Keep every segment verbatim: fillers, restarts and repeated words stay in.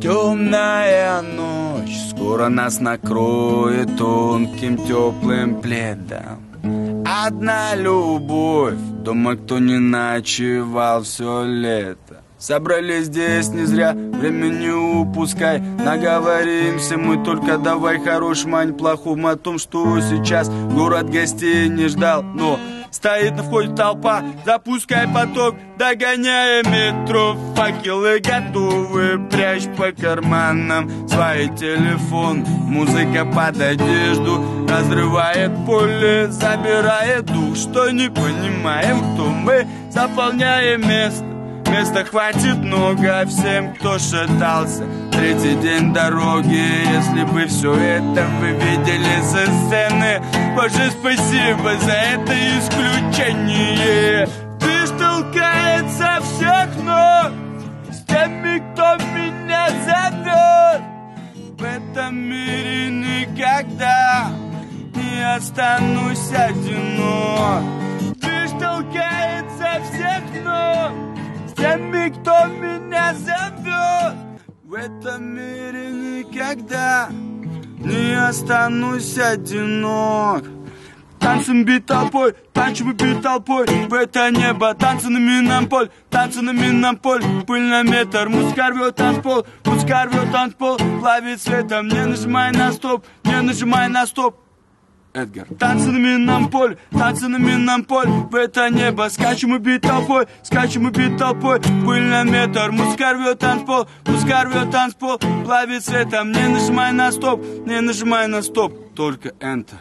Темная ночь скоро нас накроет тонким теплым пледом. Одна любовь, дома кто не ночевал все лето. Собрались здесь не зря, время не упускай. Наговоримся мы только, давай хорошим, а не плохом. О том, что сейчас город гостей не ждал, но стоит на входе толпа, запускай поток, догоняя метро. Факелы готовы, прячь по карманам свой телефон. Музыка под одежду разрывает поле, забирает дух. Что не понимаем, кто мы, заполняем место. Места хватит много всем, кто шатался. Третий день дороги, если бы все это вы видели со сцены. Боже, спасибо за это исключение. Ты ж толкает со всех ног с теми, кто меня зовет. В этом мире никогда не останусь одинок. Ты ж толкает со всех ног теми, кто меня зовет. В этом мире никогда не останусь одинок. Танцем бит толпой, танцем бит толпой в это небо. Танцы на минном поле, танцы на минном поле. Пыль на метр, музыка рвет танцпол, музыка рвет танцпол. Плавит светом, не нажимай на стоп, не нажимай на стоп. Эдгар. Танцы на минном поле, танцы на минном поле в это небо. Скачем и бит толпой, скачем и бит толпой. Пыль на метр, музыка рвет танцпол, музыка рвет танцпол. Плавит светом, не нажимай на стоп, не нажимай на стоп. Только Enter.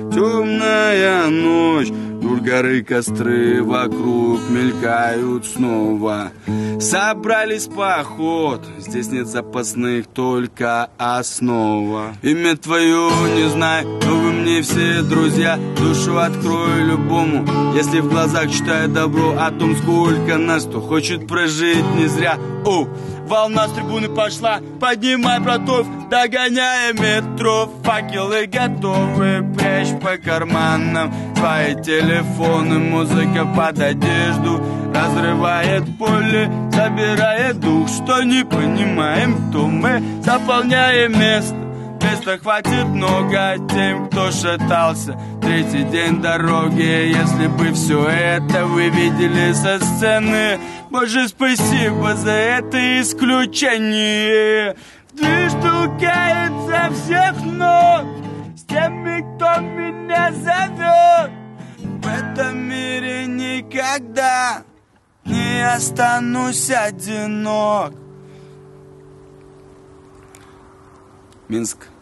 Темная ночь, вдоль горы костры вокруг мелькают снова. Собрались в поход, здесь нет запасных, только основа. Имя твое не знаю, но вы мне все друзья. Душу открою любому, если в глазах читаю добро о том, сколько нас, кто хочет прожить не зря. О, волна с трибуны пошла, поднимай братов, догоняя метро. Факелы готовы, прячь по карманам свои телефоны. Музыка под одежду разрывает поле, забирает дух. Что не понимаем, кто мы, заполняем место. Места хватит много тем, кто шатался. Третий день дороги, если бы все это вы видели со сцены. Боже, спасибо за это исключение. Движ толкает со всех ног с теми, кто меня зовет. В этом мире никогда не останусь одинок. Минск.